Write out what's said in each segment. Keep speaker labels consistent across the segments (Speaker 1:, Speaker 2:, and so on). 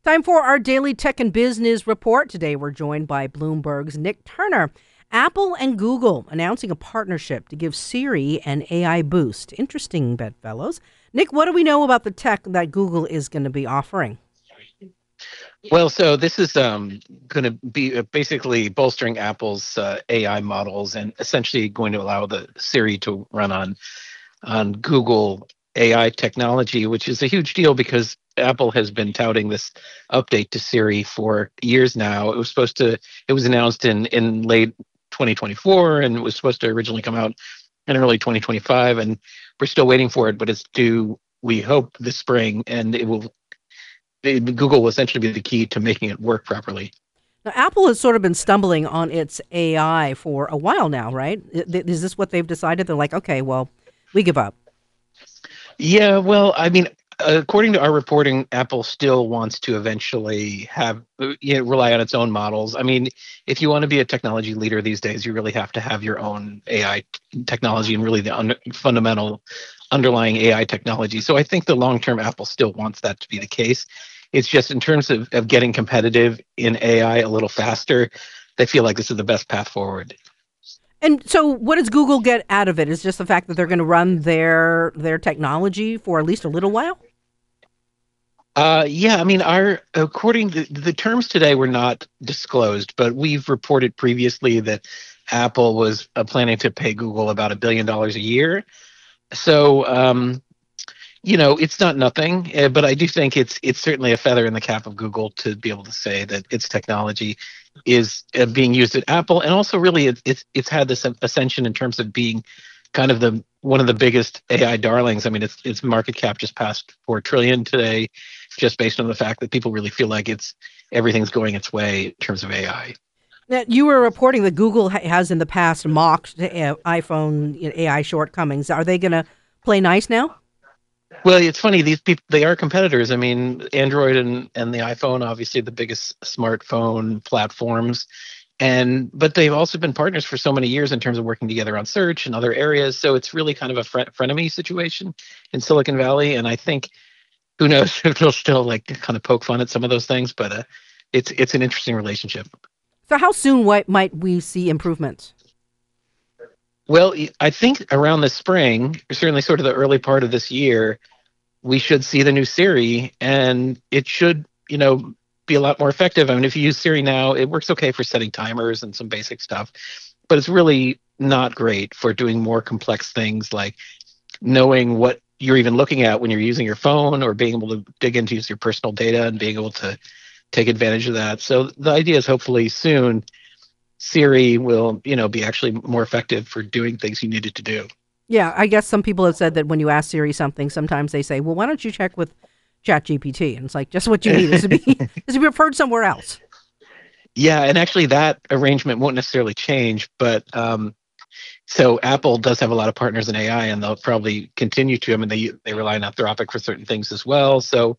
Speaker 1: Time for our daily tech and business report. Today we're joined by Bloomberg's Nick Turner. Apple and Google announcing a partnership to give Siri an AI boost. Interesting, bedfellows. Nick, what do we know about the tech that Google is going to be offering?
Speaker 2: Well, so this is going to be basically bolstering Apple's AI models and essentially going to allow the Siri to run on Google AI technology, which is a huge deal because Apple has been touting this update to Siri for years now. It was announced in late 2024 and it was supposed to originally come out in early 2025, and we're still waiting for it, but it's due, we hope, this spring, and Google will essentially be the key to making it work properly.
Speaker 1: Now, Apple has sort of been stumbling on its AI for a while now, right? Is this what they've decided? They're like, okay, well, we give up.
Speaker 2: Yeah, well, I mean, according to our reporting, Apple still wants to eventually rely on its own models. I mean, if you want to be a technology leader these days, you really have to have your own AI technology and really the fundamental underlying AI technology. So I think the long term Apple still wants that to be the case. It's just in terms of getting competitive in AI a little faster, they feel like this is the best path forward.
Speaker 1: And so what does Google get out of it? Is just the fact that they're going to run their technology for at least a little while?
Speaker 2: Yeah, I mean, our according to the terms today were not disclosed, but we've reported previously that Apple was planning to pay Google about $1 billion a year. So, it's not nothing, but I do think it's certainly a feather in the cap of Google to be able to say that its technology is being used at Apple, and also really it's had this ascension in terms of being kind of the one of the biggest AI darlings. I mean, its market cap just passed 4 trillion today, just based on the fact that people really feel like everything's going its way in terms of AI.
Speaker 1: Now, you were reporting that Google has in the past mocked iPhone AI shortcomings. Are they going to play nice now?
Speaker 2: Well, it's funny, these people, they are competitors. I mean, Android and the iPhone, obviously the biggest smartphone platforms. But they've also been partners for so many years in terms of working together on search and other areas. So it's really kind of a frenemy situation in Silicon Valley. And I think who knows if they'll still like kind of poke fun at some of those things, but it's an interesting relationship.
Speaker 1: So how soon might we see improvements?
Speaker 2: Well, I think around the spring, certainly sort of the early part of this year, we should see the new Siri, and it should, be a lot more effective. I mean, if you use Siri now, it works okay for setting timers and some basic stuff, but it's really not great for doing more complex things like knowing what you're even looking at when you're using your phone, or being able to dig into your personal data and being able to take advantage of that. So the idea is hopefully soon Siri will, be actually more effective for doing things you needed to do.
Speaker 1: Yeah, I guess some people have said that when you ask Siri something, sometimes they say, "Well, why don't you check with ChatGPT?" And it's like just what you need is to be is to be referred somewhere else.
Speaker 2: Yeah, and actually that arrangement won't necessarily change, but so Apple does have a lot of partners in AI, and they'll probably continue to. I mean, they rely on Anthropic for certain things as well. So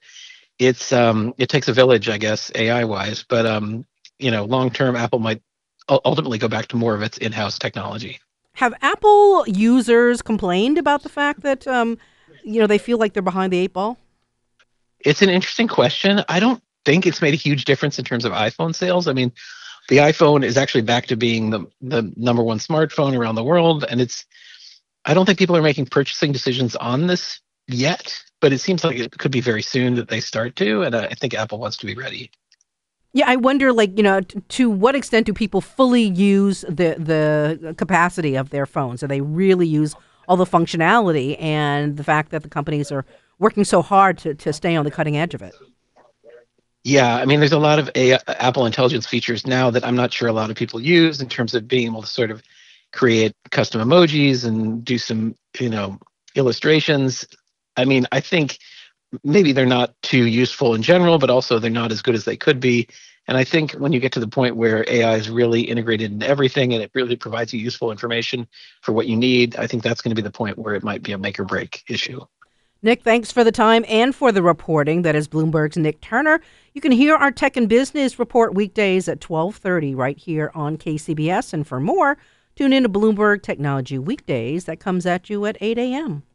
Speaker 2: it takes a village, I guess, AI wise. But long term, Apple might ultimately go back to more of its in-house technology.
Speaker 1: Have Apple users complained about the fact that they feel like they're behind the eight ball?
Speaker 2: It's an interesting question. I don't think it's made a huge difference in terms of iPhone sales. I mean, the iPhone is actually back to being the number one smartphone around the world, and I don't think people are making purchasing decisions on this yet, but it seems like it could be very soon that they start to, and I think Apple wants to be ready.
Speaker 1: Yeah, I wonder, like, to what extent do people fully use the capacity of their phones? Do they really use all the functionality and the fact that the companies are working so hard to stay on the cutting edge of it?
Speaker 2: Yeah, I mean, there's a lot of Apple Intelligence features now that I'm not sure a lot of people use in terms of being able to sort of create custom emojis and do some, illustrations. I mean, I think maybe they're not too useful in general, but also they're not as good as they could be. And I think when you get to the point where AI is really integrated in everything and it really provides you useful information for what you need, I think that's going to be the point where it might be a make or break issue.
Speaker 1: Nick, thanks for the time and for the reporting. That is Bloomberg's Nick Turner. You can hear our Tech and Business Report weekdays at 12:30 right here on KCBS. And for more, tune in to Bloomberg Technology Weekdays. That comes at you at 8 a.m.